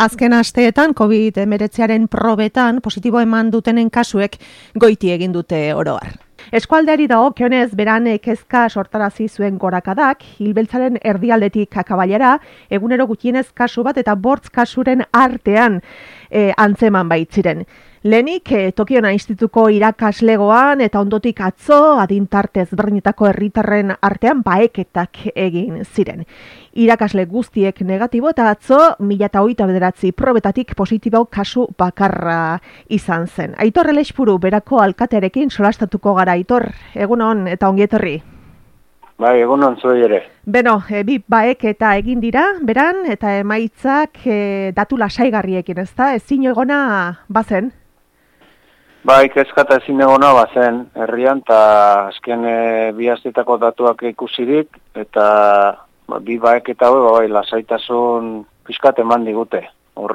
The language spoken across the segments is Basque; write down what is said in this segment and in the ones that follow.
Azken asteetan COVID-19 probetan positibo eman dutenen kasuek goiti egin dute oro har. Eskualdeari dagokionez beran kezka sortarazi zuen gorakadak, Hilbeltzaren erdialdetik akabailera, egunero gutxienez kasu bat eta 5 kasuren artean antzeman baitziren. Lehenik, Tokiona Institutuko irakaslegoan eta ondotik atzo adintarte ezberdinetako herritarren artean baheketak egin ziren. Irakasle guztiek negatibo eta atzo 1029 probetatik positibo kasu bakarra izan zen. Aitor Elexpuru berako alkatearekin solastatuko gara. Aitor, egunon eta ongi etorri. Bai, egunon zuei ere. Beno, bi baheketa egin dira, beran, eta emaitzak datu lasaigarriekin, ezta? Ezin egona bazen? Bai, kezkata ezin egona bazen herrian, eta azken bi astetako datuak ikusirik, eta bi baheketa bai, lasaitasun pixkat eman digute.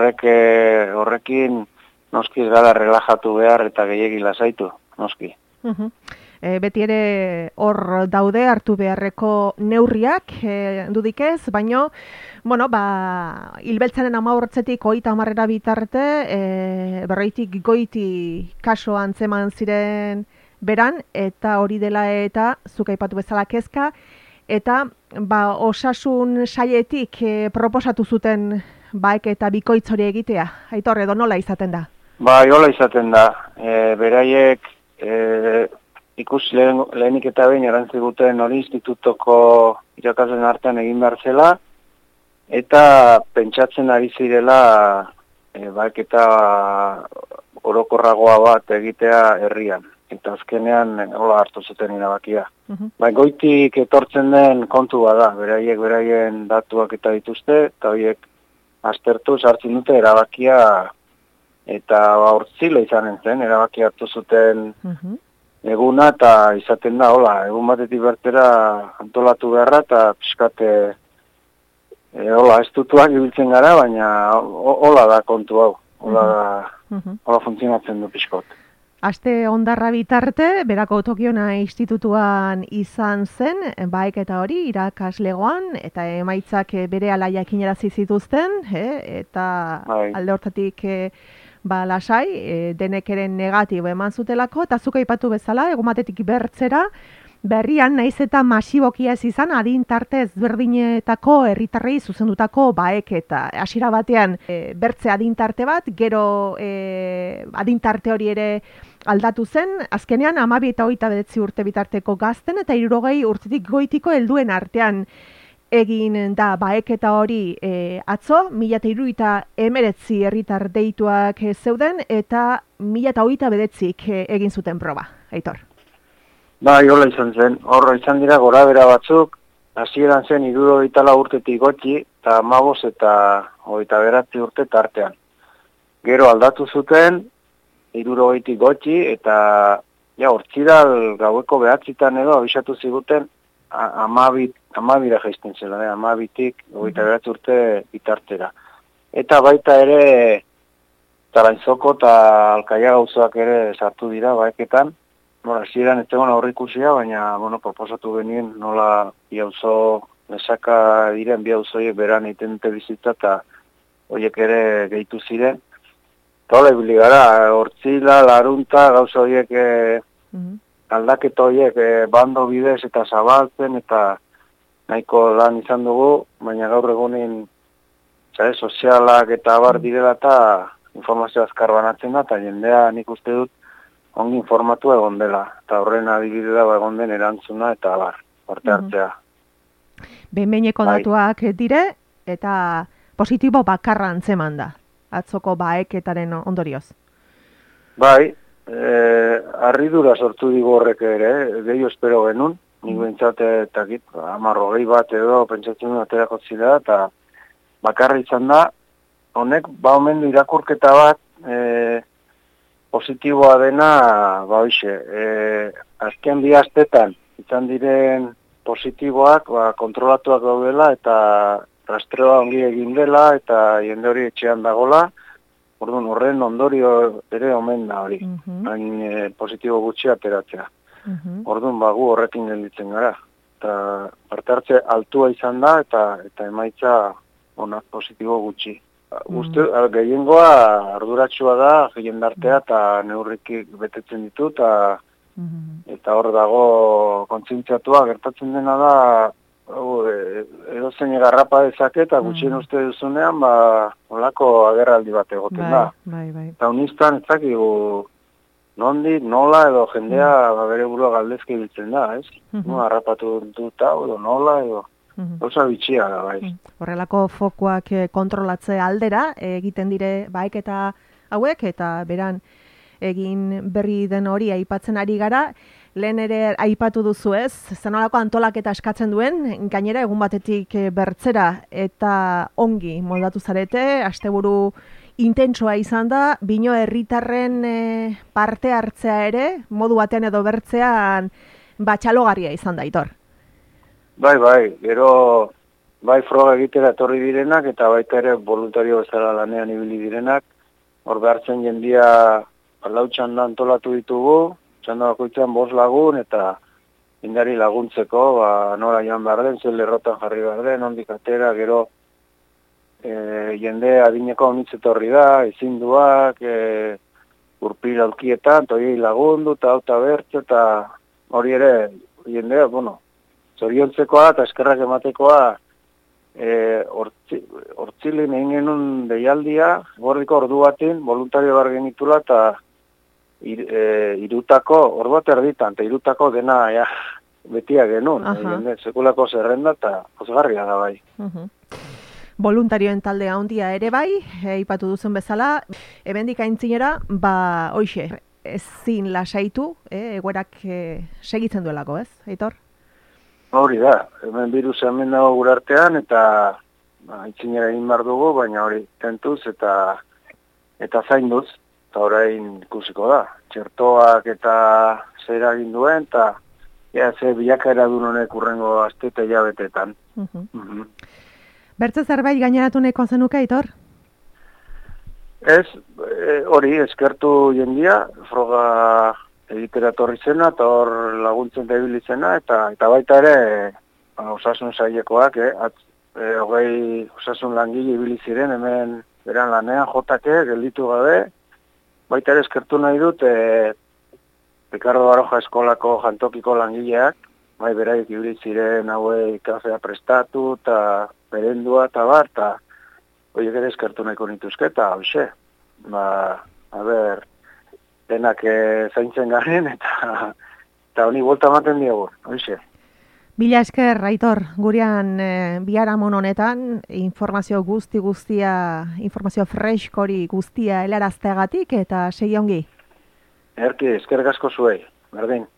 Horrekin noski ez gara relajatu behar eta gehiegi lasaitu, noski. Beti ere hor daude hartu beharreko neurriak dudik ez, baino, Hilbeltzaren 15etik 30 bitarte, berreitik goiti kaso antzeman ziren beran, eta hori dela eta zuk aipatu bezala kezka, eta osasun sailetik proposatu zuten eta bikoitz hori egitea. Aitor, edo nola izaten da? Bai, hola izaten da. Beraiek ikusi lehenik eta behin erantziguten hori institutoko irakasleen artean egin behar zela, eta pentsatzen ari zirela eta orokorragoa bat egitea herrian. Eta azkenean hola hartu zuten erabakia. Goitik etortzen den kontu bada, beraien datuak eta dituzte, eta horiek aztertu sartzen dute erabakia, eta hortzila izanen zen, erabakia hartu zuten eguna, eta izaten da, egun batetik bertera antolatu beharra, eta pixkate, ez dutuak ibiltzen gara, baina hola da kontu hau, hola funtzionatzen du pixkot. Aste ondarra bitarte, berako Tokiona Institutuan izan zen, baheketa hori, irakaslegoan, eta emaitzak bere alaiak inarazi zituzten, eta alde hortatik lasai, denek ere negatibo eman zutelako, eta zuk aipatu bezala, egun batetik bertzera, berrian naiz eta masibokia ez izan adintarte ezberdinetako herritarrei zuzendutako baheketa. Hasiera batean bertze adintarte bat, gero adintarte hori ere aldatu zen, azkenean 12 eta 29 urte bitarteko gazten eta 60 urtetik goitiko helduen artean egin da baheketa hori atzo, 1039 herritar deituak zeuden eta 1029 egin zuten proba. Aitor. Bai, hola izan zen. Horro izan dira gora bera batzuk, hasieran zen 64 urtetik gotxi, eta 15 eta 29 urte tartean. Gero aldatu zuten, 60tik gotxi, eta hortziral gaueko 9 edo abisatu ziguten, 12 jaizten zela, 12tik 29 urte bitartera. Eta baita ere, Talainzoko eta Alkaia gauzoak ere sartu dira baeketan. Hasieran ez tegon aurrikusia, baina proposatu genien nola bi auzo nesaka diren bi auzoiek beran egiten dute bizitza eta horiek ere gehitu ziren. Eta hola ibili gara, hortzila, larunta, gauza horiek aldaketa horiek bando bidez eta zabaltzen eta nahiko lan izan dugu, baina gaur egunin sozialak eta abar direla eta informazio azkar banatzen da, eta jendea nik uste dut ongi informatua egon dela, eta horren adibide da egon den erantzuna eta parte hartzea. Behin-behineko datuak dire, eta positibo bakarra antzeman da, atzoko baheketaren ondorioz. Bai, harridura sortu digu horrek ere, gehiago espero genuen, nik bentsate eta 10 bat edo pentsatzen duen aterako zira, eta bakarra izan da, honek omen du irakurketa bat, positiboa dena, azken bi astetan izan diren positiboak kontrolatuak daudela eta rastreoa ongi egin dela eta jende hori etxean dagola, horren ondorio ere omen da hori, positibo gutxi ateratzea. Orduan gu horrekin gelditzen gara. Eta parte hartze altua izan da eta emaitza positibo gutxi. Uste, gehiengoa arduratsua da, jendartea eta neurrikik betetzen ditu, eta hor dago kontzientziatua gertatzen dena da, edozein garrapa dezake eta gutxien uste duzunean, olako agerraldi bat egoten da. Eta unistan ez dakigu nondik, nola edo jendea bere burua galdezke biltzen da, ez? Harrapatu dut hau edo nola edo... Osa bitxia da, bai. Horrelako fokuak kontrolatze aldera, egiten dire baeketa hauek, eta beran egin berri den hori aipatzen ari gara. Lehen ere aipatu duzu ez, zenolako antolaketa eskatzen duen, gainera egun batetik bertzera eta ongi moldatu zarete, asteburu intentsoa izan da, bino herritarren parte hartzea ere, modu batean edo bertzean batxalogarria izan da, Aitor. Bai, gero bai froga egitera etorri direnak eta baita ere voluntario bezala lanean ibili direnak. Hor behartzen jendia lau txanda antolatu ditugu, txanda bakoitzean 5 lagun eta indari laguntzeko, nora joan behar den, zer lerrotan jarri behar den, ondik atera, gero jende adineko honitz etorri da, ezinduak, urpil aukietan, toi lagundu eta bertze eta hori ere jendea, zoriontzekoa eta eskerrak ematekoa hortzilin egin genuen deialdia, gordiko ordu batin, voluntario behar genitula eta irutako, ordu bat erditan, eta irutako dena betia genuen, sekulako zerrenda eta pozgarria da bai. Voluntarioen taldea handia ere bai, aipatu duzen bezala, hemendik aintzinera, hoixe, ezin lasaitu, egoerak segitzen duelako, ez, Aitor? Hori da, hemen virusa hemen dago gure artean, eta aitzinera egin behar dugu, baina hori tentuz eta zainduz, eta orain ikusiko da. Txertoak eta zer egin duen, eta ze bilakaera duen honek urrengo aste eta hilabeteetan. Bertze zerbait gaineratu nahiko zenuke, Aitor? Ez, hori eskertu jendia, froga egitera torri zena, eta hor laguntzen da ibili zena, eta baita ere osasun sailekoak, 20 osasun langile ibili ziren, hemen beran lanean jotake, gelditu gabe, baita ere eskertu nahi dut, Ricardo Baroja eskolako jantokiko langileak, bai beraik ibili ziren hauei kafea prestatu, eta berendua, eta bar, eta horiek ere eskertu nahiko nituzke, eta hoxe, denak zaintzen garen, eta honi bolta ematen diogu, hoxe. Mila esker, Aitor, gurean biharamon honetan, informazio guztia, informazio freskori guztia helarazteagatik, eta segi ongi. Erki, esker asko zuei, berdin.